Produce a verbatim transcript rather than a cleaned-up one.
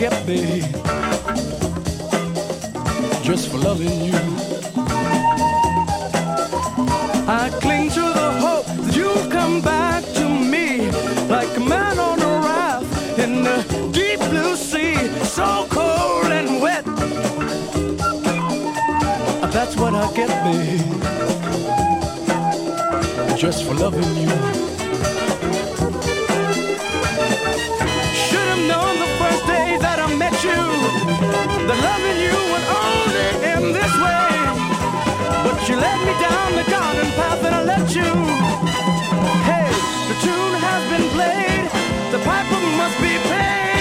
get, babe, just for loving you. I cling to the hope that you'll come back to me like a man on a raft in the deep blue sea, so cold and wet. That's what I get, babe, just for loving you. Should have known the first day that I met you that loving you would only end this way. But you led me down the garden path and I let you. Hey, the tune has been played, the piper must be paid.